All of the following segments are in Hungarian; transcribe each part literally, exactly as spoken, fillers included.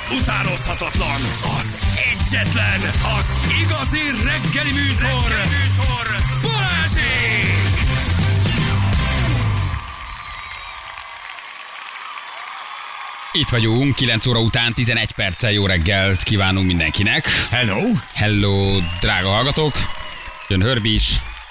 utánozhatatlan, az egyetlen, az igazi reggeli műsor, reggeli műsor. Balázsék! Itt vagyunk, kilenc óra után tizenegy perccel jó reggelt kívánunk mindenkinek. Hello! Hello, drága hallgatók. Jön Hörbi is.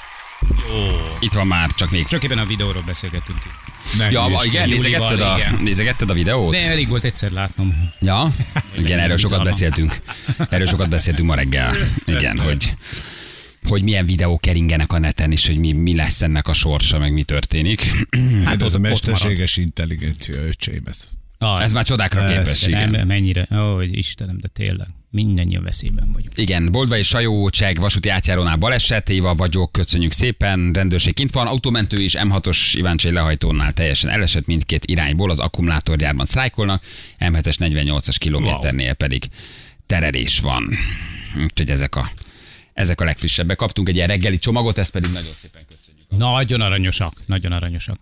Oh. Itt van már, csak még. Csak éppen a videóról beszélgettünk. Ja, igen, nézegetted a, nézegetted a videót? Ne, elég volt egyszer látnom. Ja, igen, erről sokat beszéltünk. Erről sokat beszéltünk ma reggel. Igen, hogy, hogy milyen videók keringenek a neten, és hogy mi, mi lesz ennek a sorsa, meg mi történik. Hát az a mesterséges intelligencia, öcsém, ez. Ah, ez már csodákra képes, igen. Nem, mennyire, ó, Istenem, de tényleg, mindannyian veszélyben vagyunk. Igen, Boldva és Sajó Cseg vasúti átjárónál baleset, Éva vagyok, köszönjük szépen, rendőrség kint van, autómentő is em hatos Iváncsai lehajtónál teljesen elesett mindkét irányból, az akkumulátorgyárban sztrájkolnak, em hetes negyvennyolcas kilométernél pedig terelés van. Úgyhogy ezek a, ezek a legfrissebbek. Kaptunk egy ilyen reggeli csomagot, ezt pedig nagyon szépen köszönjük. Nagyon aranyosak, nagyon aranyosak.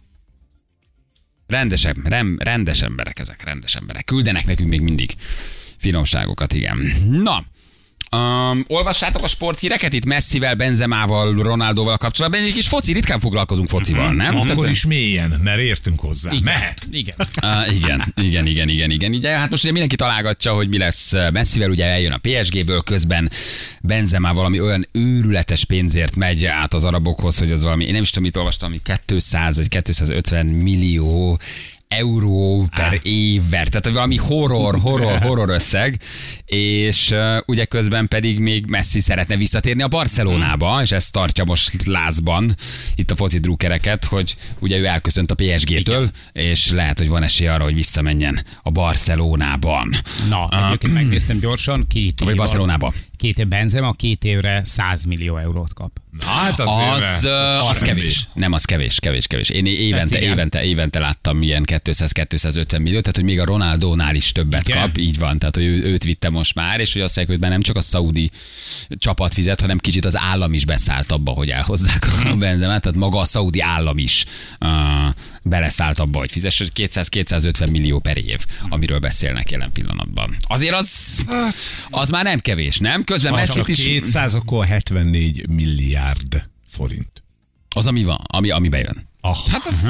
Rendes, rem, rendes emberek ezek, rendes emberek. Küldenek nekünk még mindig finomságokat, igen. Na, um, olvassátok a sporthíreket itt Messivel, Benzemával, Ronaldóval kapcsolatban. Egy kis foci, ritkán foglalkozunk focival, nem? Akkor Tehát, is mélyen, mert értünk hozzá. Igen. Mehet. Igen. Uh, igen, igen, igen, igen, igen. Ugye, hát most ugye mindenki találgatja, hogy mi lesz Messivel, ugye eljön a pé es géből, közben Benzema valami olyan őrületes pénzért megy át az arabokhoz, hogy az valami, én nem is tudom, mit olvastam, ami kétszáz vagy kétszázötven millió euró per évver, tehát valami horror, horror, horror összeg, és uh, ugye közben pedig még Messi szeretne visszatérni a Barcelonába, és ezt tartja most lázban itt a foci drukkereket, hogy ugye ő elköszönt a pé es gétől, és lehet, hogy van esély arra, hogy visszamenjen a Barcelonában. Na, uh, egyébként megnéztem gyorsan, két Vagy év Barcelonába. Két év Benzema, két évre száz millió eurót kap. Na, hát az, Az, uh, az kevés. Nem, az kevés, kevés, kevés. Én évente, évente, évente láttam ilyen kétszáz-kétszázötven milliót, tehát hogy még a Ronaldónál is többet Igen. kap, így van, tehát hogy ő, őt vitte most már, és hogy azt mondják, hogy már nem csak a szaudi csapat fizet, hanem kicsit az állam is beszállt abba, hogy elhozzák a Benzemát, tehát maga a szaudi állam is uh, beleszállt abba, hogy fizess, hogy kétszáz-kétszázötven millió per év, amiről beszélnek jelen pillanatban. Azért az, az már nem kevés, nem? Közben Messi is... kétszáz, akkor hetvennégy milliárd forint. Az, ami van, ami, ami bejön. Oh. Hát az...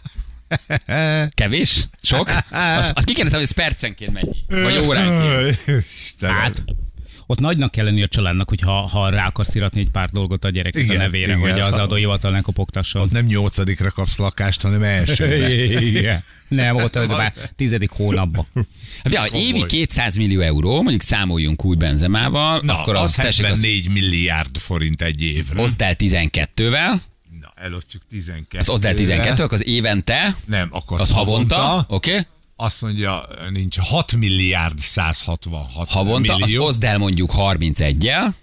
Kevés? Sok? Azt az ki kérdezem, hogy ez percenként mennyi? Vagy óránként? Hát, ott nagynak kell lenni a családnak, hogy ha, ha rá akarsz iratni egy pár dolgot a gyereknek Igen, a nevére, igen. hogy az adóhivatal ne kopogtasson. Ott nem nyolcadikra kapsz lakást, hanem elsőre. Igen. Nem, ott már tizedik hónapban. Hát, ja, évi kétszáz millió euró, mondjuk számoljunk úgy Benzemával, Na, akkor az, az tessék, az hetvennégy milliárd forint egy évre. oszd el tizenkettővel, Na, elosztjuk tizenkettővel. az oszd el tizenkettővel, akkor az évente, Nem, akkor az havonta, oké? Okay? Azt mondja, nincs hat milliárd száz hatvanhat Havonta, millió. az oszd el mondjuk harmincegyel,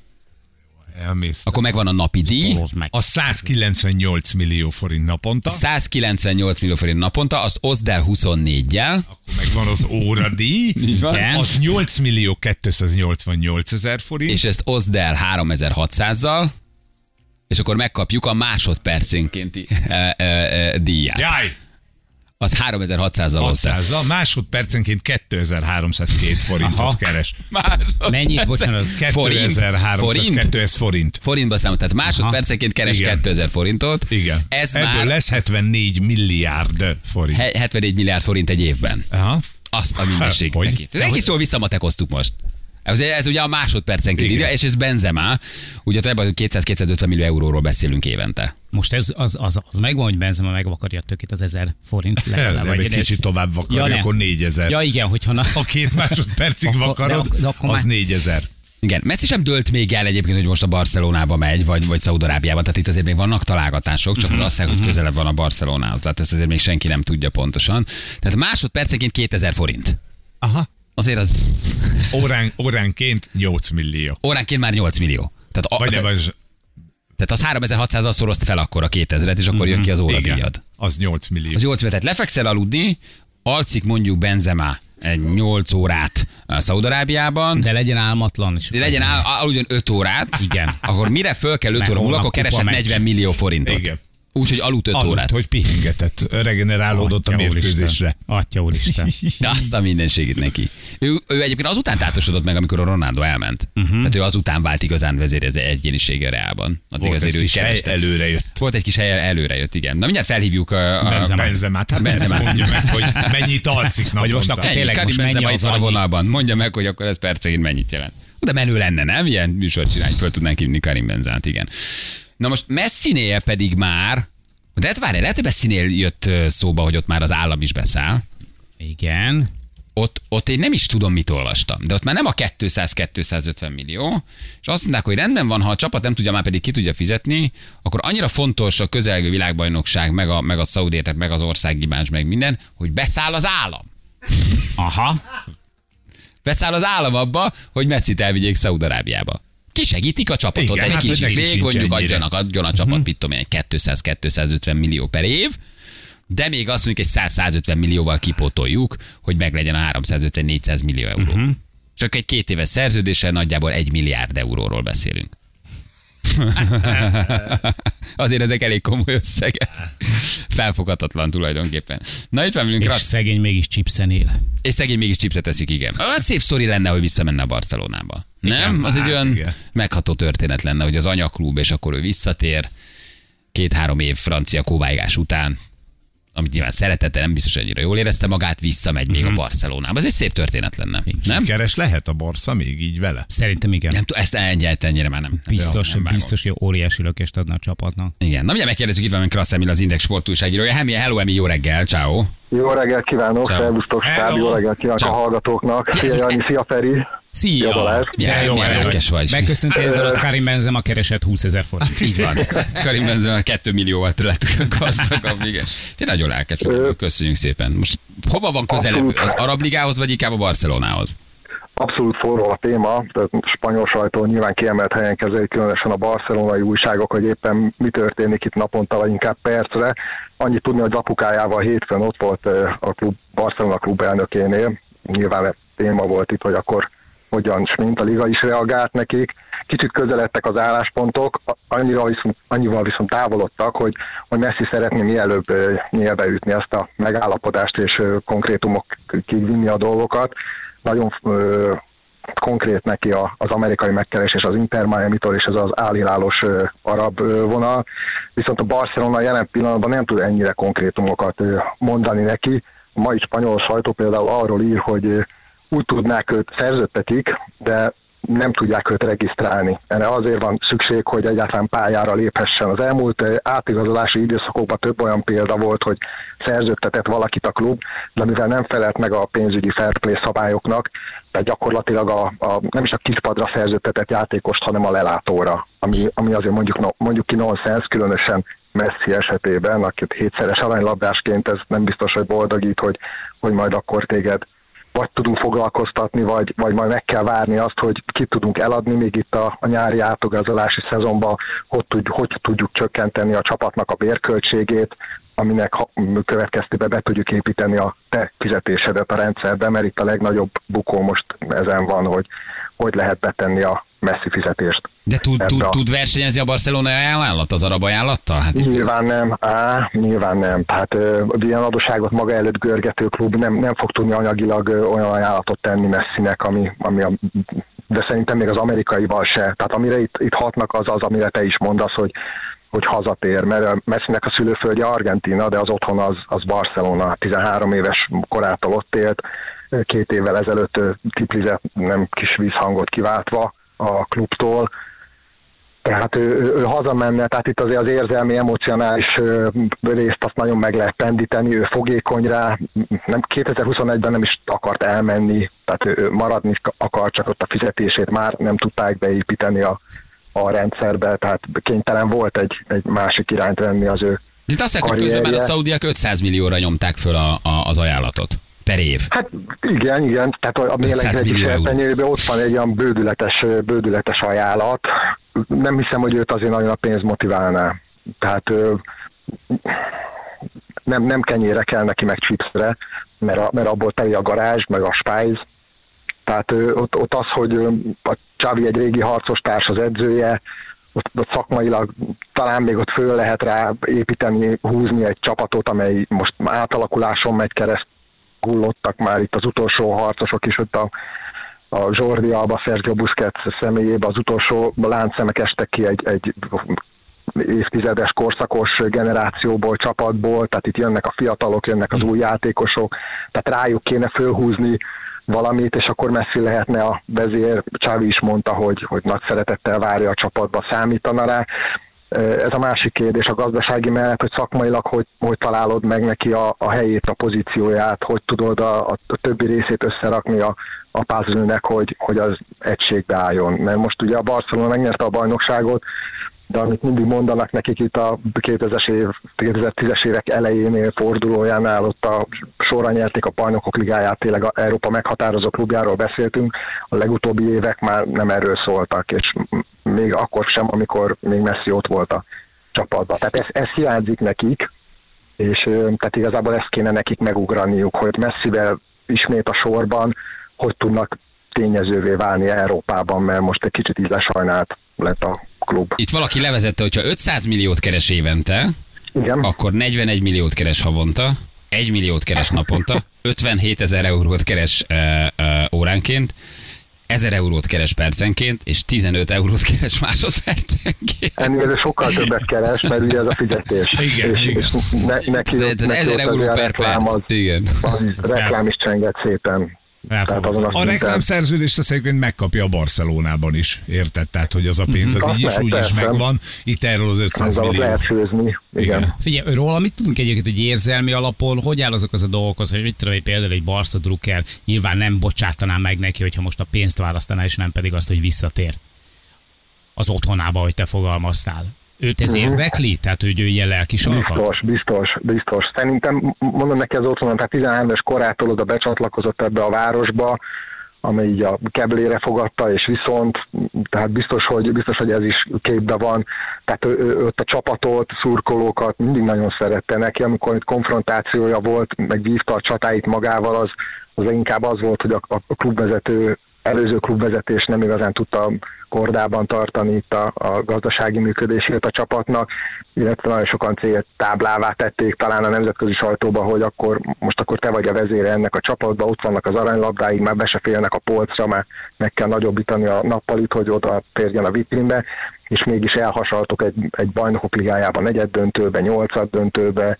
Elmész. akkor megvan a napi díj, Hozd meg. A száz kilencvennyolc millió forint naponta. százkilencvennyolc millió forint naponta, azt oszd el huszonnégyel, Akkor megvan az óradíj. van. Igen. Az nyolc millió kétszáznyolcvannyolc ezer forint. és ezt oszd el háromezer-hatszázzal, és akkor megkapjuk a másodpercenkénti e, e, e, díját. Jaj! Az háromezer-hatszázzal oszd el. hatszázzal, másodpercenként kétezer-háromszázkettő forintot Aha. keres. Mennyit, bocsánat? kétezer-háromszáz, Forint? ez forint. Forintba számol, tehát másodpercenként keres Igen. kétezer forintot. Igen. Ez Ebből már lesz hetvennégy milliárd forint. he- hetvennégy milliárd forint egy évben. Aha. Azt a mindenség Hogy? neki. Ez egész jól visszamatekoztuk most. Ez, ez ugye a másodpercenként Igen. ide, és ez Benzema, ugye ebben kétszáz-kétszázötven millió euróról beszélünk évente. Most ez az, az, az megvan, hogy Benzema megvakarja tök az ezer forint legalább. Nem, egy kicsit tovább vakarja, nem. akkor négyezer. Ja igen, hogyha... Na... Ha két másodpercig Akkor- vakarod, de- de akkor az már- négyezer. Igen, Messi sem dölt még el egyébként, hogy most a Barcelonába megy, vagy, vagy Szaúd-Arábiába, tehát itt azért még vannak találgatások, csak azt mondják, hogy közelebb van a Barcelonához, tehát ezt azért még senki nem tudja pontosan. Tehát másodpercenként kétezer forint. Aha. Azért az Órán, óránként nyolc millió. óránként már nyolc millió. Tehát, a, Vagy nem, tehát, az, tehát az háromezer-hatszázzal szorozd fel akkor a kétezret, és akkor jön ki az óradíjad. igen, az nyolc millió. Az nyolc millió, tehát lefekszel aludni, alszik mondjuk Benzema egy nyolc órát Szaúd-Arábiában, De legyen álmatlan. És de legyen áll, aludjon öt órát, Igen. akkor mire föl kell öt Mert óra múlva, holnap akkor keresett kupa meccs. negyven millió forintot. Igen. Úgyhogy aludt öt Aludt, órát. hogy pihengetett, regenerálódott a Atya mérkőzésre. Atya úristen. De azt a mindenségét neki. Ő, ő egyébként azután tátosodott meg, amikor a Ronaldo elment. Uh-huh. Tehát ő azután vált igazán vezér ez egyénisége a Reálban. Addig Volt azért egy ő is kis hely, kereste. előre jött. Volt egy kis hely, előre jött, igen. Na mindjárt felhívjuk a, a Benzema. Benzemát, hát Benzema. Benzema. Mondja meg, hogy mennyit alszik Vagy most naponta. akkor Ennyi, tényleg Karim most mennyi Benzema itt az van a annyi? vonalban. Mondja meg, hogy akkor ez percenként mennyit jelent. De menő lenne, nem? Ilyen műsort csinálni, föl tudnánk hívni Karim Benzemát, igen. Na most Messinél pedig már, de hát várj, lehet, hogy Messinél jött ö, szóba, hogy ott már az állam is beszáll. Igen. Ott, ott én nem is tudom, mit olvastam, de ott már nem a kétszáz-kétszázötven millió, és azt mondták, hogy rendben van, ha a csapat nem tudja, már pedig ki tudja fizetni, akkor annyira fontos a közelgő világbajnokság, meg a, meg a szaudértek, meg az országimázs, meg minden, hogy beszáll az állam. Aha. Beszáll az állam abba, hogy Messit elvigyék Szaúd-Arábiába. Kisegítik a csapatot, Igen, egy hát, hogy kicsit neki még sincs mondjuk ennyire. adjanak, adjon a csapat, mit tudom én, kétszáz-kétszázötven millió per év, de még azt mondjuk egy száz-százötven millióval kipótoljuk, hogy meglegyen a háromszázötven-négyszáz millió euró. Uh-huh. Csak egy két éves szerződéssel nagyjából egy milliárd euróról beszélünk. Azért ezek elég komoly összegek. Felfoghatatlan tulajdonképpen. Na itt van velünk És Rassz. szegény mégis chipsen él. És szegény mégis chipset eszik, igen. Olyan szép sztori lenne, hogy visszamenne a Barcelonába. Nem? Igen, Az egy hát olyan igen. megható történet lenne, hogy az anyaklub, és akkor ő visszatér két-három év francia kóvájgás után, amit nyilván szeretett, de nem biztos, hogy annyira jól érezte magát, visszamegy még a Barcelonába. Ez egy szép történet lenne. Nem? Sikeres lehet a Barca még így vele? Szerintem igen. Nem tudom, ezt egyáltalán ennyire már nem. Biztos, nem vágom. biztos, hogy óriási lökést adna a csapatnak. Igen. Na, mindjárt megkérdezzük, itt van Krassz Emil, az Index sportújságírója. Hemi, hello, Emi, jó reggel, ciao. Jó reggelt kívánok, Ciao. szervusztok, stáb, Hello. jó reggelt kívánok Ciao. a hallgatóknak. Szia, Szia Jani, szia Feri. Szia! Jó, Balázs. Ja, jó, milyen jó. lelkes vagy. Megköszöntél ezzel a Karim Benzema keresett húszezer forint. Így van. Karim Benzema kettő millióval tőlettük gazdagabb, igen. Te nagyon lelkes vagy, köszönjük szépen. Most hova van közelebb? Abszolút. Az Arab Ligához, vagy inkább a Barcelonához? Abszolút forró a téma, tehát spanyol sajtó nyilván kiemelt helyen kezeli, különösen a barcelonai újságok, hogy éppen mi történik itt naponta, vagy inkább percre. Annyit tudni, hogy apukájával hétfőn ott volt a klub, Barcelona klub elnökénél. Nyilván téma volt itt, hogy akkor hogyan, és mint a liga is reagált nekik. Kicsit közeledtek az álláspontok, annyira viszont, annyival viszont távolodtak, hogy, hogy Messi szeretné mielőbb nyílbe ütni ezt a megállapodást, és konkrétumokig vinni a dolgokat. Nagyon ö, konkrét neki a, az amerikai megkeresés az Inter Miami-tól és ez az állilálos ö, arab ö, vonal, viszont a Barcelona jelen pillanatban nem tud ennyire konkrétumokat ö, mondani neki. A mai spanyol sajtó például arról ír, hogy ö, úgy tudnák őt szerződtetik, de nem tudják őt regisztrálni. Erre azért van szükség, hogy egyáltalán pályára léphessen. Az elmúlt ö, átigazolási időszakokban több olyan példa volt, hogy szerződtetett valakit a klub, de mivel nem felelt meg a pénzügyi fair play szabályoknak, tehát gyakorlatilag a, a, nem is a kispadra szerződtetett játékost, hanem a lelátóra, ami, ami azért mondjuk, no, mondjuk ki nonsens, különösen Messi esetében, akit hétszeres aranylabdásként ez nem biztos, hogy boldogít, hogy, hogy majd akkor téged vagy tudunk foglalkoztatni, vagy, vagy majd meg kell várni azt, hogy ki tudunk eladni még itt a, a nyári átigazolási szezonban, hogy, tud, hogy tudjuk csökkenteni a csapatnak a bérköltségét, aminek következtében be tudjuk építeni a te fizetésedet a rendszerbe, mert itt a legnagyobb bukó most ezen van, hogy hogy lehet betenni a Messi fizetést. De tud, tud, a... tud versenyezni a barcelonai ajánlat az arab ajánlattal? Hát itt... Nyilván nem, á, nyilván nem. Tehát ö, ilyen adósságot maga előtt görgető klub nem, nem fog tudni anyagilag ö, olyan ajánlatot tenni Messinek, ami, ami a, de szerintem még az amerikaival se. Tehát amire itt, itt hatnak az az, amire te is mondasz, hogy hogy hazatér, mert Messinek a szülőföldje Argentína, de az otthon az, az Barcelona. tizenhárom éves korától ott élt, két évvel ezelőtt tiplizett, nem kis vízhangot kiváltva a klubtól. Tehát ő, ő, ő hazamenne, tehát itt azért az érzelmi, emocionális részt azt nagyon meg lehet pendíteni, ő fogékony rá, nem, kétezer-huszonegyben nem is akart elmenni, tehát ő maradni akar, csak ott a fizetését már nem tudták beépíteni a a rendszerbe, tehát kénytelen volt egy, egy másik irányt venni az ő Itt azt mondják, hogy közben már a szaudiak ötszáz millióra nyomták föl a, a, az ajánlatot per év. Hát igen, igen, tehát a mélegvegyi serpenyőben ott van egy olyan bődületes, bődületes ajánlat. Nem hiszem, hogy őt azért nagyon a pénz motiválná. Tehát nem, nem kenyére kell neki meg chipsre, mert, a, mert abból teli a garázs, meg a spájz. Tehát ott, ott az, hogy a Xavi egy régi harcostárs, az edzője, ott, ott szakmailag talán még ott föl lehet rá építeni, húzni egy csapatot, amely most átalakuláson megy keresztül, hullottak már itt az utolsó harcosok is, ott a, a Jordi Alba, Sergio Busquets személyében az utolsó láncszemek estek ki egy, egy évtizedes korszakos generációból, csapatból, tehát itt jönnek a fiatalok, jönnek az új játékosok, tehát rájuk kéne fölhúzni valamit, és akkor Messi lehetne a vezér. Xavi is mondta, hogy, hogy nagy szeretettel várja a csapatba, számítana rá. Ez a másik kérdés a gazdasági mellett, hogy szakmailag hogy, hogy találod meg neki a, a helyét, a pozícióját, hogy tudod a, a, a többi részét összerakni a, a puzzle-nek, hogy, hogy az egységbe álljon. Mert most ugye a Barcelona megnyerte a bajnokságot, de amit mindig mondanak nekik itt a kétezres év, kétezer-tízes évek elejénél fordulójánál, ott a sorra nyerték a Bajnokok Ligáját, tényleg a Európa meghatározó klubjáról beszéltünk, a legutóbbi évek már nem erről szóltak, és még akkor sem, amikor még Messi ott volt a csapatban. Tehát ez, ez hiányzik nekik, és tehát igazából ezt kéne nekik megugraniuk, hogy Messivel ismét a sorban, hogy tudnak tényezővé válni Európában, mert most egy kicsit így lesajnált lett a klub. Itt valaki levezette, hogyha ötszáz milliót keres évente, igen, akkor negyvenegy milliót keres havonta, egy milliót keres naponta, ötvenhét ezer eurót keres uh, uh, óránként, ezer eurót keres percenként, és tizenöt eurót keres másodpercenként. Ennél sokkal többet keres, mert ugye ez a fizetés. Igen, és, igen. és ne, neki, neki ezer euró per perc. Az, igen. Az reklám is csenget szépen. A reklámszerződést azt egyébként megkapja a Barcelonában is, érted? Tehát, hogy az a pénz az így is, úgy is megvan. Itt erről az ötszáz millió. Lehet főzni, igen. igen. Figyelj, róla mit tudunk egyébként, hogy érzelmi alapon, hogy áll azok az a dolgokhoz, hogy mit tudom, hogy például egy Barca drukker nyilván nem bocsátaná meg neki, hogyha most a pénzt választaná, és nem pedig azt, hogy visszatér az otthonába, hogy te fogalmaztál. Őt ez érdekli? Tehát, hogy ő ilyen lelki sarkat? Biztos, biztos, biztos. Szerintem, mondom neki az otthonon, tehát tizenhárom éves korától oda becsatlakozott ebbe a városba, amely így a keblére fogadta, és viszont, tehát biztos, hogy, biztos, hogy ez is képbe van. Tehát ő, ő, ott a csapatot, szurkolókat mindig nagyon szerette neki, amikor itt konfrontációja volt, meg vívta a csatáit magával, az, az inkább az volt, hogy a, a klubvezető, előző klubvezetés nem igazán tudta kordában tartani itt a, a gazdasági működését a csapatnak, illetve nagyon sokan céltáblává tették talán a nemzetközi sajtóba, hogy akkor most akkor te vagy a vezére ennek a csapatba, ott vannak az aranylabdáig, már be se félnek a polcra, már meg kell nagyobbítani a nappalit, hogy oda térjen a vitrínbe, és mégis elhasaltok egy, egy bajnokok ligájában negyed döntőbe, nyolcad döntőbe,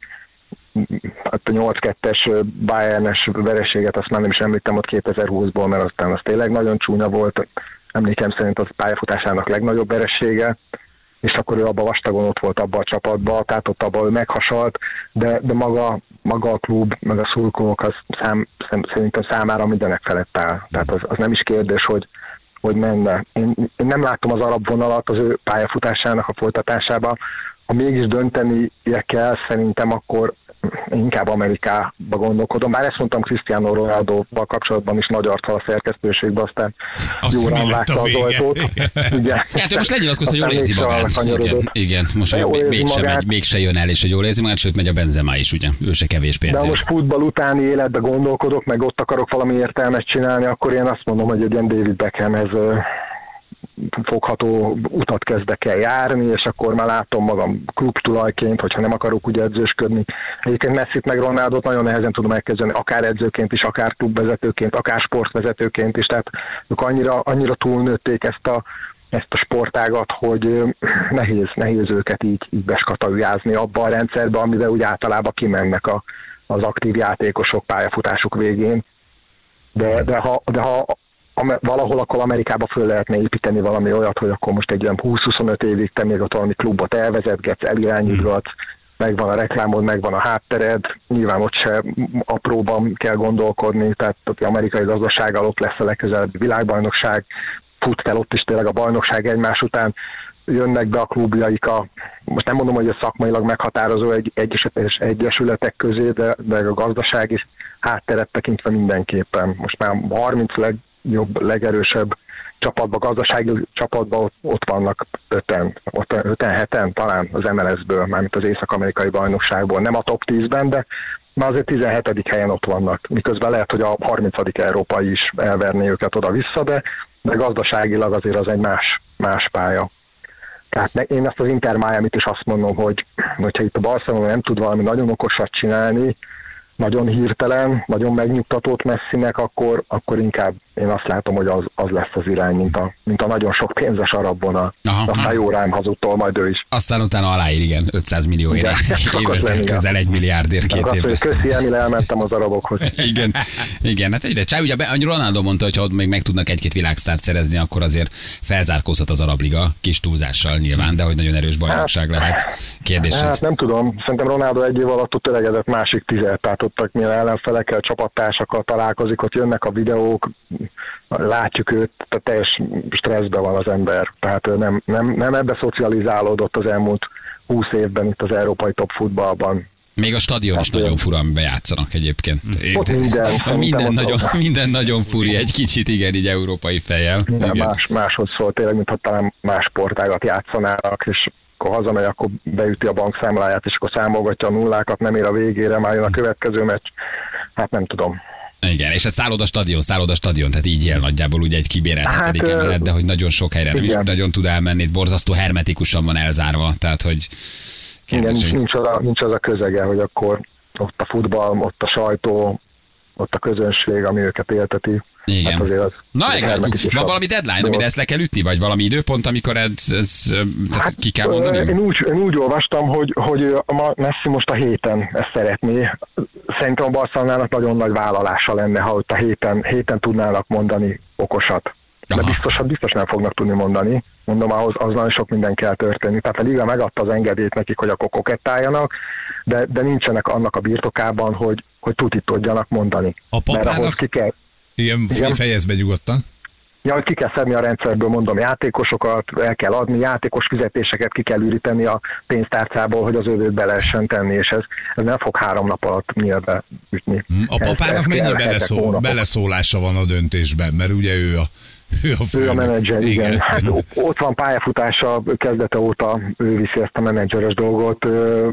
a nyolc kettes Bayernes vereséget, azt már nem is említem ott kétezer-húszból, mert aztán az tényleg nagyon csúnya volt, emlékem szerint az pályafutásának legnagyobb veresége, és akkor ő abban vastagon ott volt abban a csapatban, tehát ott abban ő meghasalt, de, de maga, maga a klub, meg a szurkolók az szám, szerintem számára mindenek felett áll. Tehát az, az nem is kérdés, hogy, hogy menne. Én, én nem látom az arab vonalat az ő pályafutásának a folytatásában. Ha mégis döntenie kell, szerintem akkor inkább Amerikába gondolkodom. Bár ezt mondtam Cristiano Ronaldo-val kapcsolatban is nagy arccal a szerkesztőségben, aztán jóra vágta az ajtót. Igen. Hát ő most lenyilatkozta, hogy jól érzi magát. Igen, igen, most még, mégsem, megy, mégse jön el, és hogy jól érzi magát, sőt megy a Benzema is, ugye? Ő se kevés pénzért. De most futball utáni életbe gondolkodok, meg ott akarok valami értelmet csinálni, akkor én azt mondom, hogy egy ilyen David Beckhamhez fogható utat kezdek el járni, és akkor már látom magam klubtulajként, hogyha nem akarok úgy edzősködni. Egyébként Messit meg Ronaldot nagyon nehezen tudom elkezdeni, akár edzőként is, akár klubvezetőként, akár sportvezetőként is, tehát ők annyira, annyira túlnőtték ezt a, ezt a sportágat, hogy nehéz, nehéz őket így, így beskatalizázni abba a rendszerbe, amivel úgy általában kimennek a, az aktív játékosok pályafutásuk végén. De, de ha, de ha valahol akkor Amerikába föl lehetne építeni valami olyat, hogy akkor most egy olyan húsz-huszonöt évig te még ott valami klubot elvezetgetsz, elirányítgatsz, megvan a reklámod, megvan a háttered, nyilván ott se apróban kell gondolkodni, tehát az amerikai gazdasággal ott lesz a legközelebbi világbajnokság, fut fel ott is tényleg a bajnokság egymás után, jönnek be a klubjaik, a, most nem mondom, hogy a szakmailag meghatározó egy, egyes, egyesületek közé, de, de a gazdaság is hátteret tekintve mindenképpen. Most már harminc legjobb, legerősebb csapatban, gazdasági csapatban ott, ott vannak öten, ott öten, heten talán az em el es-ből, mármint az észak-amerikai bajnokságból. Nem a top tízben, de már azért tizenhetedik helyen ott vannak. Miközben lehet, hogy a harmincadik európai is elverné őket oda-vissza, de, de gazdaságilag azért az egy más, más pálya. Tehát én ezt az Inter Miamit is azt mondom, hogy hogyha itt a Barcelona nem tud valami nagyon okosat csinálni, nagyon hirtelen, nagyon megnyugtatót Messinek, akkor, akkor inkább én azt látom, hogy az, az lesz az irány, mint a, mint a nagyon sok pénzes arabban a, aztán jó rám hazudtól majd ő is. Aztán utána aláír, igen, ötszáz millió éve, évet, közel egy milliárdért két évben. évben. Köszi, Emil, elmentem az arabokhoz. igen, igen, hát egyre csá, ugye Ronaldo mondta, hogy ha ott még meg tudnak egy-két világsztárt szerezni, akkor azért felzárkózhat az arabliga, kis túlzással nyilván, de hogy nagyon erős bajnokság hát, lehet. Kérdés. Hát nem tudom, szerintem Ronaldo egy év alatt ott öregedett másik tizet, tehát ott milyen ellenfelekkel, csapattársakkal találkozik, ott jönnek a videók, látjuk őt, tehát teljes stresszben van az ember. Tehát ő nem, nem, nem ebbe szocializálódott az elmúlt húsz évben itt az európai top futballban. Még a stadion hát is nagyon fura, amiben játszanak egyébként. Ott minden. Minden nagyon, minden nagyon furi, egy kicsit igen, így európai fejjel. Minden más, máshoz szól, tényleg, mintha talán más sportágat játszanának, és akkor hazamegy, akkor beüti a bankszámláját, és akkor számolgatja a nullákat, nem ér a végére, már jön a következő meccs. Hát nem tudom. Igen, és hát szállod a stadion, szállod a stadion, tehát így él nagyjából ugye egy kibéreltetik hát, emelet, de hogy nagyon sok helyre nem is nagyon tud elmenni, borzasztó hermetikusan van elzárva, tehát hogy... Kérdés, igen, nincs, nincs, az a, nincs az a közege, hogy akkor ott a futball, ott a sajtó, ott a közönség, ami őket élteti. Igen. Hát az Na, van valami deadline, amire ezt le kell ütni, vagy valami időpont, amikor ez, ez hát, ki kell mondani? Én úgy, én úgy olvastam, hogy, hogy a Messi most a héten ezt szeretné. Szerintem a Barcelonának nagyon nagy vállalása lenne, ha ott a héten, héten tudnának mondani okosat. De biztos, biztos nem fognak tudni mondani. Mondom, ahhoz az nagyon sok minden kell történni. Tehát a liga megadta az engedélyt nekik, hogy akkor kokettáljanak, de, de nincsenek annak a birtokában, hogy, hogy tutit tudjanak mondani. A papának... Ki kell... Igen, igen. Fejezd be nyugodtan. Ja, hogy ki kell szedni a rendszerből, mondom, játékosokat, el kell adni, játékos fizetéseket ki kell üríteni a pénztárcából, hogy az övét be lehessen tenni, és ez, ez nem fog három nap alatt nyilván ütni. A papának ez, mennyi beleszól, beleszólása van a döntésben, mert ugye ő a Ő a, ő a menedzser, igen. igen. Hát ott van pályafutása, kezdete óta ő viszi ezt a menedzseres dolgot.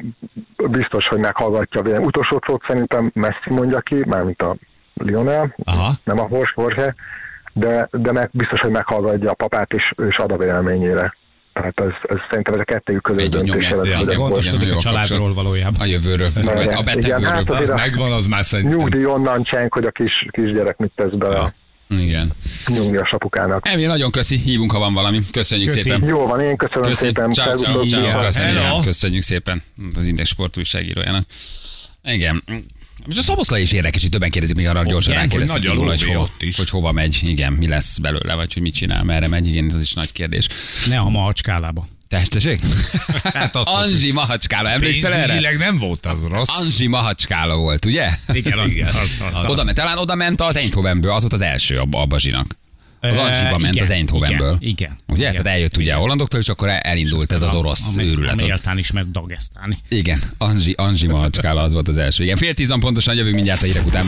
Biztos, hogy meghallgatja. Utolsó szót szerintem Messi mondja ki, mármint a Lionel, aha, nem a Jorge, de, de meg, biztos, hogy meghallgatja a papát, és, és ad a véleményére. Tehát ez, ez szerintem ez a kettőjük között döntés. Gondoskodik a családról valójában. A jövőről. A betegőről. Megvan az már szerintem. Nyugdíj onnan csenk, hogy a kis, kisgyerek mit tesz bele. Ja. Igen. Nyugdíjas apukának. Emil, nagyon köszi, hívunk, ha van valami. Köszönjük köszi. szépen. Jó van, én köszönöm köszi. szépen. Ciao, ciao, ciao. Ciao. Köszönjük szépen az Index sportújságírójának. Igen. És a Szoboszlai is érdekes, hogy többen kérdezik, még arra gyorsan rákérdeztek, hogy, hogy, ho, hogy hova megy, igen, mi lesz belőle, vagy hogy mit csinál, merre megy, igen, ez is nagy kérdés. Ne a mahacskálába. Testeség? Hát Anzsi Mahacskála, emlékszel erre? Pénzügyileg nem volt az rossz. Anzsi Mahacskála volt, ugye? Igen, az, igen. Az, az, az. Oda ment, talán oda ment az Eindhovenből, az volt az első a, a Bazsinak. Az Anzsiba ment az Eindhovenből. Igen, igen. Ugye? Igen, Tehát eljött ugye a hollandoktól, és akkor elindult ez az orosz a, őrület. A méltán ismert dagesztáni. Igen, Anzsi, Anzsi Mahacskála az volt az első. Igen, fél tízan pontosan jövünk mindjárt a hírek után.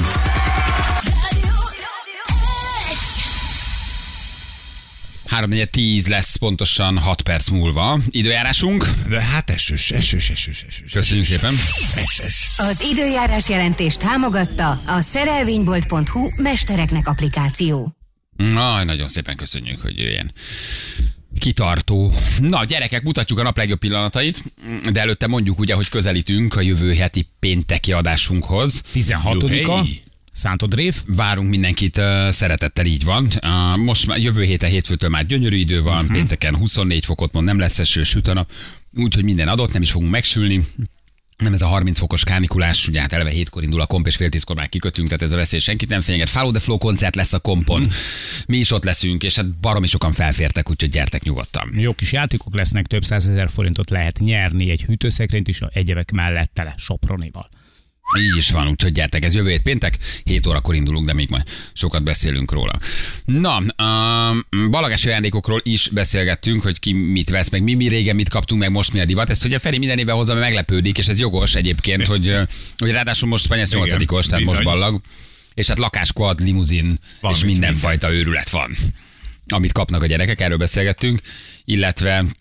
három negyven tíz lesz pontosan hat perc múlva. Időjárásunk. De hát esős, esős, esős, esős. Köszönjük szépen. Esős. Az időjárás jelentést támogatta a szerelvénybolt pont hu mestereknek applikáció. Na, nagyon szépen köszönjük, hogy ilyen kitartó. Na, gyerekek, mutatjuk a nap legjobb pillanatait, de előtte mondjuk ugye, hogy közelítünk a jövő heti pénteki adásunkhoz. tizenhatodika Szántodrév. Várunk mindenkit uh, szeretettel, így van. Uh, most már jövő héten hétfőtől már gyönyörű idő van, uh-huh. Pénteken huszonnégy fokot mond, nem lesz eső, süt a nap, úgyhogy minden adott, nem is fogunk megsülni. Nem ez a harminc fokos kánikulás, ugye hát eleve hétkor indul a komp, és fél tízkor már kikötünk, tehát ez a veszély senkit nem fenyeget. Follow the Flow koncert lesz a kompon, mm. mi is ott leszünk, és hát baromi sokan felfértek, úgyhogy gyertek nyugodtan. Jó kis játékok lesznek, több százezer forintot lehet nyerni, egy hűtőszekrényt is egyebek mellett tele Sopronival. Így is van, úgyhogy gyertek, ez jövő hét péntek, hét órakor indulunk, de még majd sokat beszélünk róla. Na, uh, balagási ajándékokról is beszélgettünk, hogy ki mit vesz, meg mi, mi régen mit kaptunk, meg most mi a divat. Ezt ugye Feri minden évben hozza, mert meglepődik, és ez jogos egyébként, hogy, hogy ráadásul most Spanyesz nyolcadikos, tehát most ballag. És hát lakáskvad, limuzin, van és mindenfajta minden. Őrület van, amit kapnak a gyerekek, erről beszélgettünk, illetve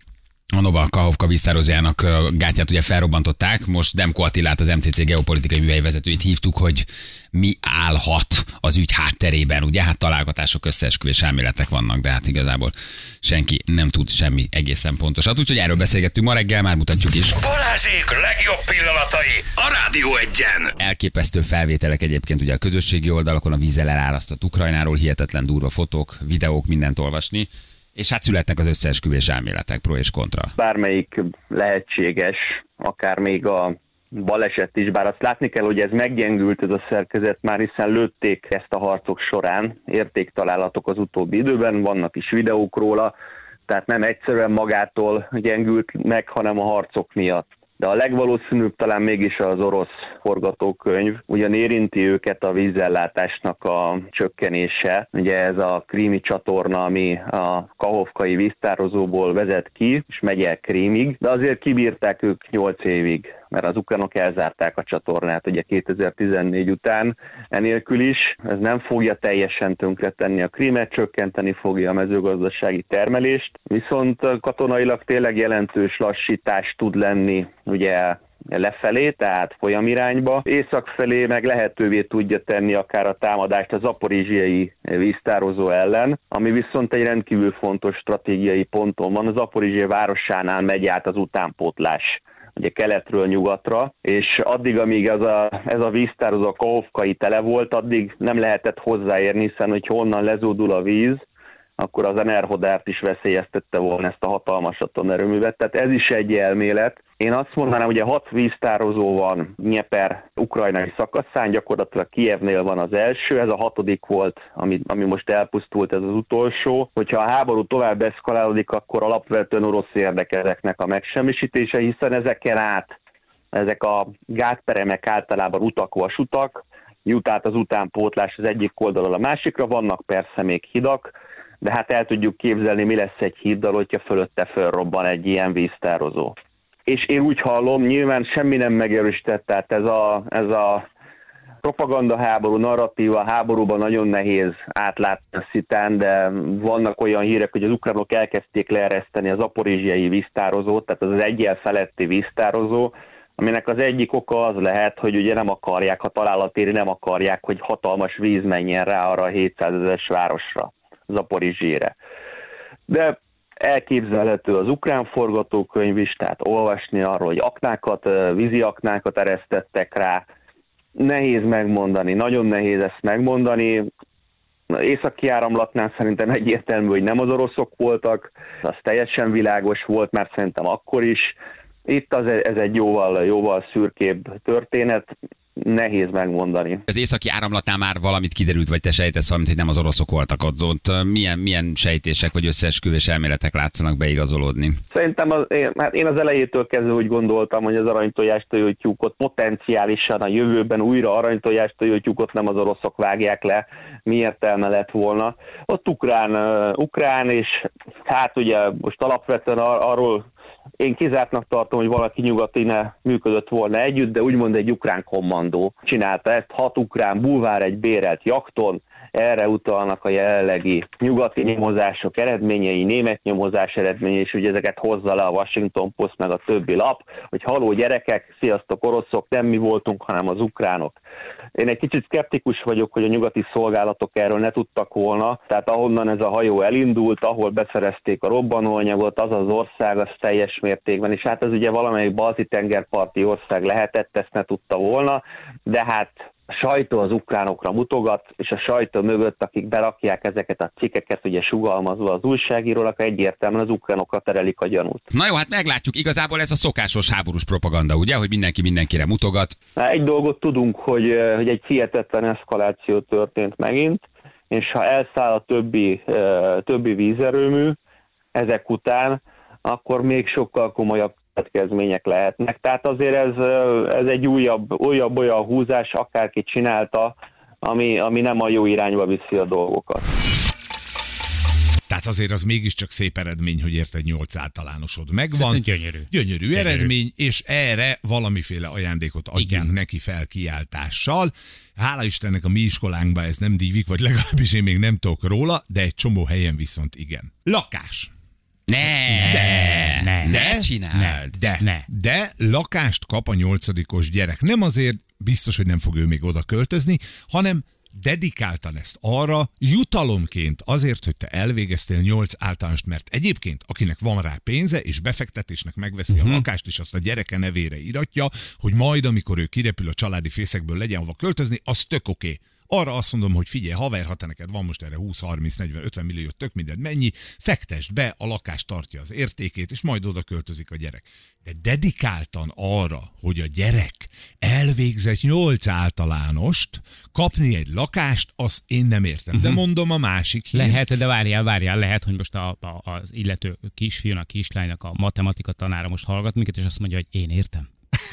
A Nova Kahovka víztározójának gátját ugye felrobbantották, most Demko Attilát, az em cé cé geopolitikai műhely vezetőjét hívtuk, hogy mi állhat az ügy hátterében, ugye? Hát találgatások, összeesküvés elméletek vannak, de hát igazából senki nem tud semmi egészen pontosat. Úgyhogy erről beszélgettünk ma reggel, már mutatjuk is. Balázsék legjobb pillanatai a Rádió Egyen. Elképesztő felvételek egyébként ugye a közösségi oldalakon, a vízzel elárasztott Ukrajnáról, hihetetlen durva fotók, videók, mindent olvasni. És hát születnek az összeesküvés elméletek, pro és kontra. Bármelyik lehetséges, akár még a baleset is, bár azt látni kell, hogy ez meggyengült ez a szerkezet már, hiszen lőtték ezt a harcok során, értéktalálatok az utóbbi időben, vannak is videók róla, tehát nem egyszerűen magától gyengült meg, hanem a harcok miatt. De a legvalószínűbb talán mégis az orosz forgatókönyv, ugyan érinti őket a vízellátásnak a csökkenése. Ugye ez a krími csatorna, ami a kahovkai víztározóból vezet ki, és megy el Krímig, de azért kibírták ők nyolc évig, mert az ukránok elzárták a csatornát ugye kétezer-tizennégy után enélkül is. Ez nem fogja teljesen tönkretenni a Krímet, csökkenteni fogja a mezőgazdasági termelést, viszont katonailag tényleg jelentős lassítás tud lenni ugye lefelé, tehát folyamirányba. Észak felé meg lehetővé tudja tenni akár a támadást a zaporizsiai víztározó ellen, ami viszont egy rendkívül fontos stratégiai ponton van. A Zaporizsia városánál megy át az utánpótlás, ugye keletről nyugatra, és addig, amíg ez a, ez a víztározó a kahovkai tele volt, addig nem lehetett hozzáérni, hiszen hogy honnan lezódul a víz, akkor az Enerhodárt is veszélyeztette volna ezt a hatalmas atomerőművet. Tehát ez is egy elmélet. Én azt mondanám, hogy hat víztározó van Dnyeper ukrajnai szakaszán, gyakorlatilag Kijevnél van az első, ez a hatodik volt, ami, ami most elpusztult, ez az utolsó. Hogyha a háború tovább eszkalálódik, akkor alapvetően orosz érdek ezeknek a megsemmisítése, hiszen ezeken át, ezek a gátperemek általában utak, vasutak, jut át az utánpótlás az egyik oldalról a másikra, vannak persze még hidak, de hát el tudjuk képzelni, mi lesz egy híddal, hogyha fölötte fölrobban egy ilyen víztározó. És én úgy hallom, nyilván semmi nem megerősített, tehát ez a, ez a propagandaháború, narratíva háborúban nagyon nehéz átlátni a szitán, de vannak olyan hírek, hogy az ukránok elkezdték leereszteni az zaporizsiai víztározót, tehát az, az egyel feletti víztározó, aminek az egyik oka az lehet, hogy ugye nem akarják, ha találat éri, nem akarják, hogy hatalmas víz menjen rá arra a hétszázezeres városra, Zaporizsére. De elképzelhető az ukrán forgatókönyv is, tehát olvasni arról, hogy aknákat, vízi aknákat eresztettek rá. Nehéz megmondani, nagyon nehéz ezt megmondani. Északi áramlatnál szerintem egyértelmű, hogy nem az oroszok voltak, az teljesen világos volt, mert szerintem akkor is. Itt az, ez egy jóval, jóval szürkébb történet. Nehéz megmondani. Az északi áramlatnál már valamit kiderült, vagy te sejtesz valamit, hogy nem az oroszok voltak ott. Milyen, milyen sejtések vagy összeesküvés elméletek látszanak beigazolódni? Szerintem az, én, hát én az elejétől kezdve úgy gondoltam, hogy az aranytojástojótyúkot potenciálisan a jövőben újra aranytojástojótyúkot nem az oroszok vágják le. Mi értelme lett volna? Ott ukrán, uh, ukrán és hát ugye most alapvetően ar- arról én kizártnak tartom, hogy valaki nyugati ne működött volna együtt, de úgymond egy ukrán kommandó csinálta ezt, hat ukrán bulvár egy bérelt jakton, erre utalnak a jelenlegi nyugati nyomozások eredményei, német nyomozás eredményei, és ugye ezeket hozza le a Washington Post meg a többi lap, hogy haló gyerekek, sziasztok oroszok, nem mi voltunk, hanem az ukránok. Én egy kicsit szkeptikus vagyok, hogy a nyugati szolgálatok erről ne tudtak volna, tehát ahonnan ez a hajó elindult, ahol beszerezték a robbanóanyagot, az az ország, az teljes mértékben, és hát ez ugye valamelyik balti tengerparti ország lehetett, ezt ne tudta volna, de hát a sajtó az ukránokra mutogat, és a sajtó mögött, akik berakják ezeket a cikkeket, ugye sugalmazva az újságírónak, egyértelműen az ukránokra terelik a gyanút. Na jó, hát meglátjuk. Igazából ez a szokásos háborús propaganda, ugye, hogy mindenki mindenkire mutogat. Egy dolgot tudunk, hogy, hogy egy hihetetlen eszkaláció történt megint, és ha elszáll a többi, többi vízerőmű ezek után, akkor még sokkal komolyabb következmények lehetnek. Tehát azért ez, ez egy újabb, újabb olyan húzás, akárki csinálta, ami, ami nem a jó irányba viszi a dolgokat. Tehát azért az mégiscsak szép eredmény, hogy érted nyolc általánosod megvan. Gyönyörű. Gyönyörű. Gyönyörű eredmény, és erre valamiféle ajándékot adjunk Igen. neki felkiáltással. Hála Istennek a mi iskolánkban ez nem dívik, vagy legalábbis én még nem tudok róla, de egy csomó helyen viszont igen. Lakás. Ne. De. Ne, ne, ne, De? csináld. De, Ne. de lakást kap a nyolcadikos gyerek. Nem azért biztos, hogy nem fog ő még oda költözni, hanem dedikáltan ezt arra jutalomként azért, hogy te elvégeztél nyolc általánost, mert egyébként akinek van rá pénze és befektetésnek megveszi uh-huh. a lakást, és azt a gyereke nevére iratja, hogy majd amikor ő kirepül a családi fészekből legyen hova költözni, az tök oké. Okay. Arra azt mondom, hogy figyelj, haver, ha te neked van most erre húsz, harminc, negyven, ötven millió, tök minden mennyi, fektesd be, a lakás tartja az értékét, és majd oda költözik a gyerek. De dedikáltan arra, hogy a gyerek elvégzett nyolc általánost, kapni egy lakást, azt én nem értem. De mondom a másik hírt. Lehet, de várjál, várjál, lehet, hogy most a, a, az illető kisfiúnak, kislánynak a matematika tanára most hallgat minket, és azt mondja, hogy én értem.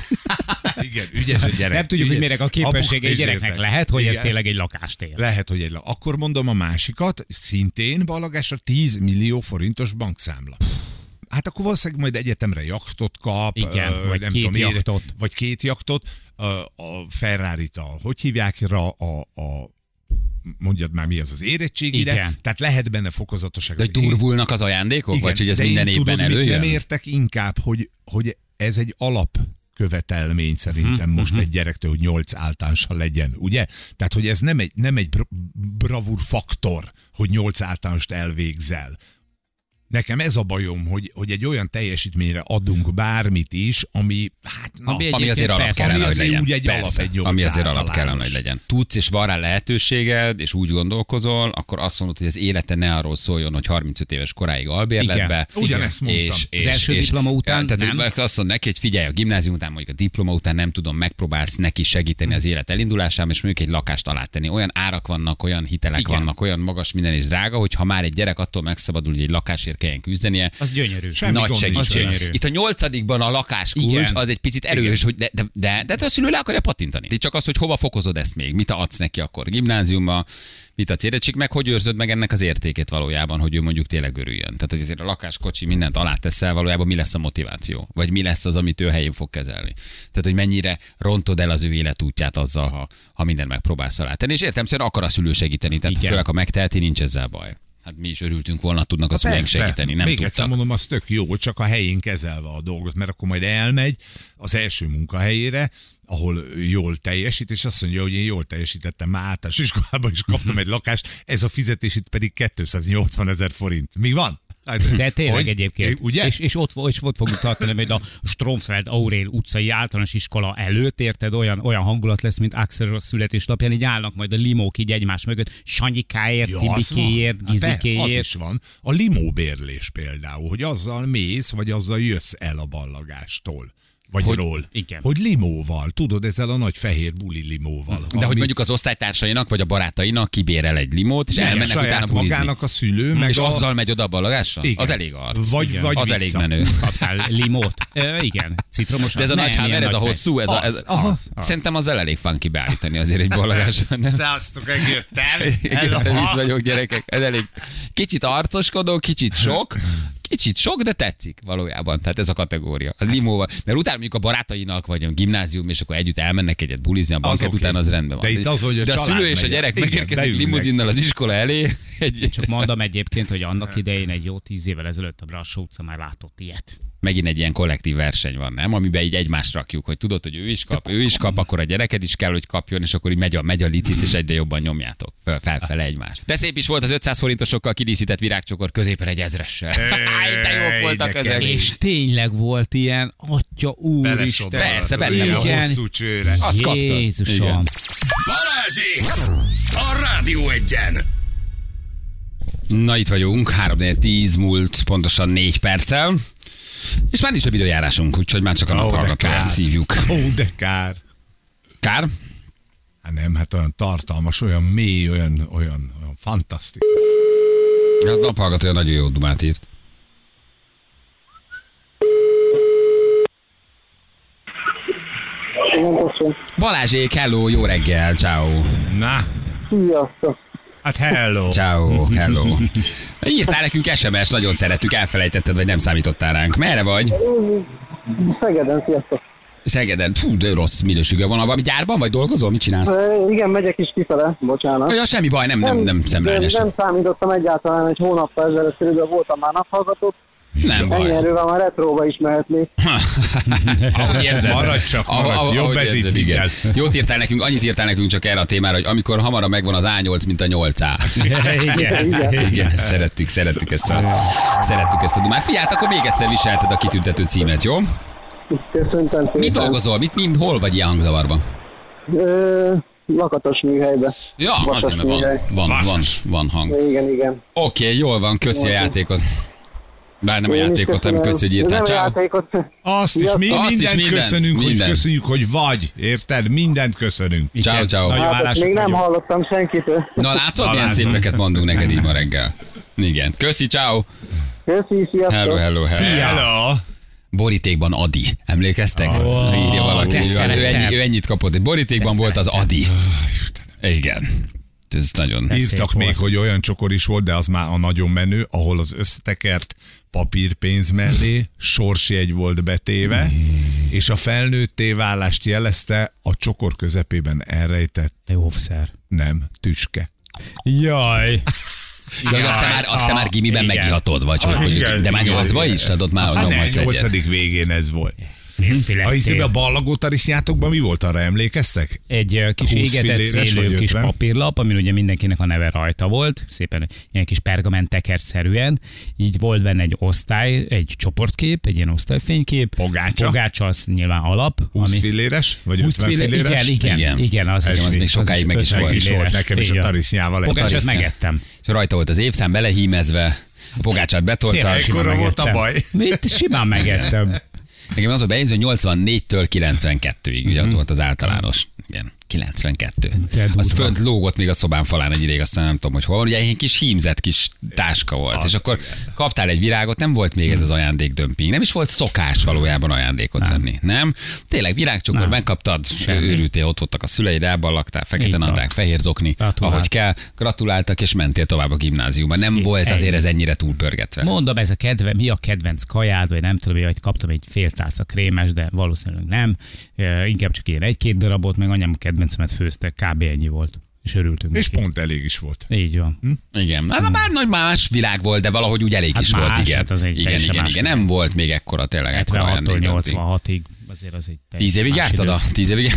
Igen, ügyes a gyerek. Nem tudjuk, ügyes. hogy mérek a képessége egy gyereknek. értek. Lehet, hogy Igen. ez tényleg egy lakást ér. Lehet, hogy egy la... Akkor mondom a másikat, szintén balagásra tíz millió forintos bankszámla. Hát akkor valószínűleg majd egyetemre jachtot kap, Igen, ö, vagy nem két tudom, jachtot. Vagy két jachtot, ö, a Ferrari-t, a, hogy hívják rá a, a mondjad már mi az az érettségire, Igen. tehát lehet benne fokozatosság. De hogy durvulnak az ajándékok? Igen, Vagy hogy ez de én minden évben tudod, mit előjön? nem értek inkább, hogy, hogy ez egy alap követelmény szerintem most egy gyerektől, hogy nyolc általánosa legyen, ugye? Tehát, hogy ez nem egy, nem egy bra- bravúr faktor, hogy nyolc általánost elvégzel. Nekem ez a bajom, hogy, hogy egy olyan teljesítményre adunk bármit is, ami, hát na, Ami Ami azért alap persze. kellene, ami hogy azért legyen. úgy egy alap, Persze. egy nyolc Ami azért alap általános. kellene, hogy legyen. Tudsz és van rá lehetőséged, és úgy gondolkozol, akkor azt mondod, hogy az élete ne arról szóljon, hogy harmincöt éves koráig albérletbe. Igen. Ugyanezt mondtam. És, és, Az első és, diploma után tehát nem? azt mondod neki, hogy figyelj, a gimnázium után, mondjuk a diploma után nem tudom, megpróbálsz neki segíteni az élet elindulásában, és mondjuk egy lakást alátenni. Olyan árak vannak, olyan hitelek Igen. vannak, olyan magas minden és drága, hogy ha már egy gyerek attól megszabadul, hogy egy lakásért kelljen küzdenie, Az gyönyörű. Semmi nagy gond nincs segítség. vele. Itt a nyolcadikban a lakáskulcs, Igen. az egy picit erős, hogy de, de, de, de a szülő le akarja patintani. Itt csak az, hogy hova fokozod ezt még, mit adsz neki akkor gimnáziumba, mit adsz érettség, meg hogy őrzöd meg ennek az értékét valójában, hogy ő mondjuk tényleg örüljön. Tehát, hogy azért a lakáskocsi mindent aláteszel, valójában mi lesz a motiváció? Vagy mi lesz az, amit ő helyén fog kezelni? Tehát, hogy mennyire rontod el az ő életútját azzal, ha, ha mindent megpróbálsz alátenni. És értem, szerint akar a szülő segíteni, tehát Igen. főleg, ha megteheti, nincs ezzel baj. Hát mi is örültünk volna, tudnak a szüleink Persze. segíteni, nem Még tudtak. egyszer mondom, az tök jó, csak a helyén kezelve a dolgot, mert akkor majd elmegy az első munkahelyére, ahol jól teljesít, és azt mondja, hogy én jól teljesítettem már általános iskolában, és kaptam egy lakást, ez a fizetés itt pedig kétszáznyolcvan ezer forint. Mi van? De tényleg Hogy? egyébként. Ugye? És, és, ott, és ott fogunk tartani, hogy a Stromfeld Aurél utcai általános iskola előtt, érted, olyan, olyan hangulat lesz, mint Axel születésnapján, így állnak majd a limók így egymás mögött, Sanyikáért, Ja, az van. Tibikéért, Hát be, Gizikéért. Az is van. A limóbérlés például, hogy azzal mész, vagy azzal jössz el a ballagástól. Vagy Hogy- ról. igen. Hogy limóval, tudod, ezzel a nagy fehér buli limóval. De hogy Ami- mondjuk az osztálytársainak vagy a barátainak kibérel egy limót, és nem, elmennek saját utána bulizni. magának a szülő, meg És a... azzal megy oda a ballagásra? Igen. Az elég arc. Vagy, Igen. vagy az vissza. elég menő. Kaptál limót? Ö, igen, citromos. De ez a nagy hámer, ez a hosszú, ez a, ez, Az, az, az. Szerintem az elég funky beállítani azért egy ballagásra. Nem? Száztok, megjöttem. Igen, itt vagyok, gyerekek. Ez elég kicsit arcoskodó, kicsit sok, kicsit sok, de tetszik valójában. Tehát ez a kategória. A limóval. Mert utána mondjuk a barátainak, vagy a gimnázium, és akkor együtt elmennek egyet bulizni, a banket oké. után az rendben van. De itt az, hogy a de a család szülő és a megy. gyerek Igen, megérkezik beülnek. limuzinnal az iskola elé. Egy, Csak mondom egyébként, hogy annak idején egy jó tíz évvel ezelőtt a Brassó utca már látott ilyet. megint egy ilyen kollektív verseny van, nem? Amiben így egymást rakjuk, hogy tudod, hogy ő is kap, ő is kap, akkor a gyereked is kell, hogy kapjon, és akkor így megy a, megy a licit, és egyre jobban nyomjátok fel, felfele egymást. De szép is volt az ötszáz forintosokkal kidíszített virágcsokor középen egy ezressel. Háj, de jók voltak de ezek. kemény. És tényleg volt ilyen, atya úristen. Persze, benne Ilyen van. hosszú csőre. Azt kaptad. Igen. Jézusom. Balázsék! A Rádió Egyen! Na itt vagyunk, három tíz múlt pontosan négy perccel. És már nincs a időjárásunk, úgyhogy már csak a Ó, de naphallgatóját kár. szívjuk. Ó, de kár. Kár? Hát nem, hát olyan tartalmas, olyan mély, olyan, olyan, olyan fantasztikus. A naphallgatója nagyon jó dumát írt. Balázsék, hello, jó reggel, ciao. Na, Sziasztok! hát hello. Ciao, hello. Írtál nekünk es em es, nagyon szerettük, elfelejtetted, vagy nem számítottál ránk. Merre vagy? Szegeden, sziasztok! Szegeden. Fú, de rossz minőségű van. Valami gyárban, vagy dolgozol? Mit csinálsz? E, igen, megyek is kifele, bocsánat. Ja, semmi baj, nem, nem, nem szemrányos. nem, nem számítottam egyáltalán, egy hónappal ezelőtt körülbelül voltam már naphallgató, Nem baj. Ennyi erővel már retróba is mehetnék. Ahogy érzed. Maradj csak, maradj. Ahogy- Jobb ahogy ez érzed, itt, igen. igen. Jót írtál nekünk, annyit írtál nekünk csak erre a témára, hogy amikor hamarabb megvan az á nyolc, mint a nyolc á. Igen. Igen, ezt szerettük, szerettük ezt a, szerettük ezt a dumát. Figyelj, akkor még egyszer viselted a kitüntető címet, jó? Köszöntem szépen. Mit dolgozol? Mit, mi, hol vagy ilyen hangzavarban? Ö, lakatos műhelybe. Ja, az Vasas nem, van, műhely. van, van, Vasas. van hang. Igen, igen. Oké, okay, jól van, köszi a játékot. Bár nem a Én is játékot, hanem köszönöm. köszi, hogy írtál. Nem a Ciao. játékot. Azt is, mi Azt is mindent mindent, köszönünk, hogy mindent. köszönjük, hogy vagy. Érted? Mindent köszönünk. Ciao, ciao. Nagyon Hát, hálások még nem vagyunk. hallottam senkitől. Na látod, Na, milyen látod. szépeket mondunk neked így ma reggel. Igen, köszi, ciao. Köszi, sziasztok. Hello, hello, hello. Hello. Borítékban Adi. Emlékeztek? Oh, írja valaki. de Ő, ő, szerettem. ennyi, ő ennyit kapott. Egy borítékban De volt az szerettem. Adi. Igen. Ez nagyon... szép Írtak még, volt. hogy olyan csokor is volt, de az már a nagyon menő, ahol az összetekert papírpénz mellé sorsjegy volt betéve, és a felnőtté válást jelezte a csokor közepében elrejtett, Jószer. nem, tücske. Jaj. De hogy aztán már, aztán már gimiben igen. megihatod, vagy hogy Ah, mondjuk, igen, de már igen, nyolcba igen. is, tehát ott már Hát nem, nyomhatsz egyet. nyolcadik végén ez volt. Férfi A lettél. hiszébe a ballagó tarisznyátokban mi volt, arra emlékeztek? Egy ö, kis húsz égetett filléres szélő vagy kis ötven? papírlap, amin ugye mindenkinek a neve rajta volt, szépen ilyen kis pergamentekert-szerűen. Így volt benne egy osztály, egy csoportkép, egy ilyen osztályfénykép. Pogácsa? Pogácsa az nyilván alap. húsz filléres? Vagy húsz ötven filléres? filléres? Igen, igen, Igen. igen, az, Ez az még sokáig meg is ötven volt. Meg is volt filléres. nekem is a Így van. tarisznyával egy Pogácsát tarisznya. megettem. És rajta volt az évszám belehímezve, a pogácsát betoltad. Tényleg simán Ekkora volt a megettem. baj. Mit? Simán megettem. Nekem az a bejegyző, hogy nyolcvannégytől kilencvenkettőig, ugye az volt az általános. Igen, kilencvenkettő. Te Az durva. fönt lógott még a szobám falán egy ideig, aztán nem tudom, hogy hol van. Ugye egy kis hímzett kis táska volt, és akkor kaptál egy virágot, nem volt még ez az ajándékdömping. Nem is volt szokás valójában ajándékot venni, nem? Tényleg virágcsokor Nem. megkaptad, Semmi. őrültél, ott voltak a szüleid, elballaktál, fekete Így van. nadrág, fehér zokni, Gratulált. ahogy kell, gratuláltak, és mentél tovább a gimnáziumba. Nem Kész, volt azért ennyi. ez ennyire túlpörgetve. Mondom, ez a kedve, mi a kedvenc kajád, vagy nem tudom, hogy kaptam egy fél tálca krémes, de valószínűleg nem. E, inkább csak ilyen egy-két darabot, meg anyám a kedvencemet főzte, kb. Ennyi volt. És örültünk És neki. pont elég is volt. Így van. Hm? Igen, hát már nagy más világ volt, de valahogy úgy elég Hát is más, volt, igen. hát az egy igen, teljesen igen, más igen, világ. nem volt még ekkora tényleg ekkora hetvenhattól ajándékdömping. nyolcvanhatig, azért az egy teljesen Tíz évig más jártad a? időszak. Tíz évig?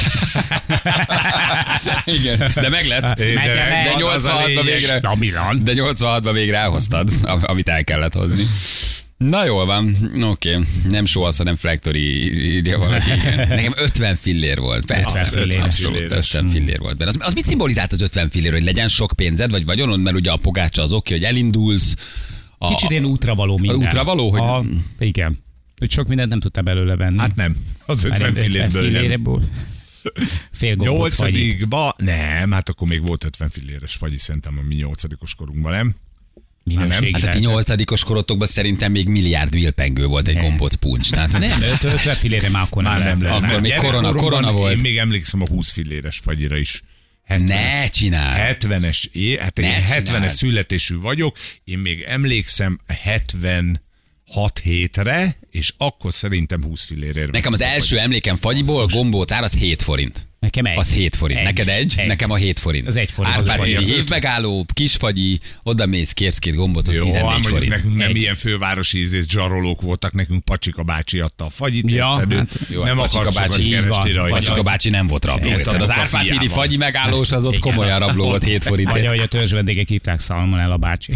Igen, de meg lett. De Megye De meg. az a nyolcvanhatban lényeg. végre, Stabilan. de nyolcvanhatban végre elhoztad, am- amit el kellett hozni. Na jól van, oké. Nem Soasz, hanem Flektori írja valaki. Igen. Nekem ötven fillér volt, persze. ötven filléres. Abszolút, filléres. ötven fillér volt benne. Az, az mit szimbolizált az ötven fillér, hogy legyen sok pénzed, vagy vagyonod, mert ugye a pogácsa az oké, hogy elindulsz. A, Kicsit ilyen útravaló minden. útravaló, hogy- A, igen. Hogy sok mindent nem tudtál belőle venni. Hát nem, az Már ötven ötven fillérből nem. filléreből. Fél gombóc fagyit. Nyolcadikba, nem, hát akkor még volt ötven filléres fagyi szerintem a mi nyolcadikos korunkban, nem? Minőségi. Hát a ti nyolcadikos korotokban szerintem még milliárd vilpengő volt egy Nem. gombóc puncs. Tehát Nem, ötven fillére már akkor nem lehet. Akkor Nem. még korona- Gyerekkoromban korona volt. Én még emlékszem a húsz filléres fagyira is. ne csinálj. hetvenes, é, hát én Ne csináld. hetvenes születésű vagyok, én még emlékszem hetvenhat hétre, és akkor szerintem húsz fillérért. Nekem az első emlékem fagyiból, gombóc ár, az hét forint. Nekem egy. Az hét forint. Egy. Neked egy, Egy. nekem a hét forint. Az egy forint. Az Árpád egy. Az téri öt. évmegálló, kisfagyi, oda mész, kérsz két gombócot, Jó, ám tizennégy mondjuk forint. nekünk nem Egy. ilyen fővárosi ízés zsarolók voltak, nekünk Pacsika bácsi adta a fagyit, Ja, érted? Ő hát jó, nem Pacsika akart sokat bácsi, keresni így van. rajta. Pacsika bácsi nem volt rabló. Érted, érted? Az a Árpád téri fiával. fagyi megállós, az ott Igen. komolyan rabló volt hét Vagy forintért. ahogy a törzs vendégek hívták, Salmonella bácsi.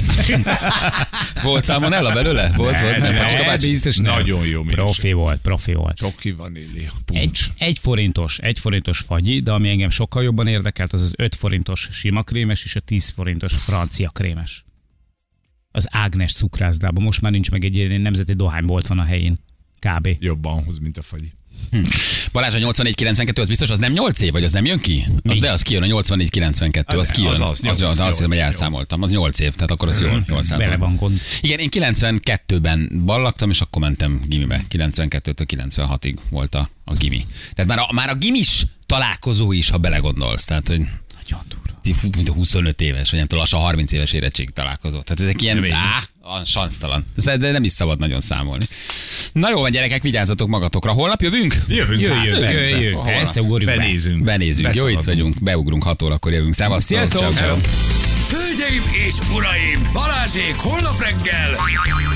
Volt Salmonella belőle? Volt, volt, nem, ne, Pacsika bácsi? biztos nem. Nagyon jó minőség. Profi volt, profi volt. Csoki vanília, Egy, puncs. egy forintos, egy forintos fagyi, de ami engem sokkal jobban érdekelt, az az öt forintos sima krémes és a tíz forintos francia krémes. Az Ágnes cukrászdában. Most már nincs meg egy ilyen nemzeti dohánybolt van a helyén. Kb. Jobban hoz, mint a fagyi. Balázs, a nyolcvannégy kilencvenkettő, az biztos, az nem nyolc év, vagy az nem jön ki? Az, Mi? de az kijön, a nyolcvannégy kilencvenkettő, az Az kijön. az, Az, nyolc, az, az, azt nyolc, hiszem, hogy jó. elszámoltam. Az nyolc év, tehát akkor az jól, jól Bele számoltam. van gond. Igen, én kilencvenkettőben ballagtam, és akkor mentem gimibe. kilencvenkettőtől kilencvenhatig volt a, a gimi. Tehát már a, már a gimis találkozó is, ha belegondolsz. Tehát, hogy Nagyon durva. hú, mint a huszonöt éves, vagy nem tudom, lassan harminc éves érettség találkozó. Tehát ezek ilyen, Nem á, a sansztalan. De nem is szabad nagyon számolni. Na jó van, gyerekek, vigyázzatok magatokra. Holnap jövünk? Jövünk, hát, Jöjjön, persze. jöjjön, Hol van? persze, ugorjunk be. Benézünk. Benézünk. Jó, itt Beszaladunk. vagyunk. Beugrunk hat órakor jövünk. Szevasztok. Sziasztok. Ciao, ciao. Hölgyeim és uraim, Balázsék holnap reggel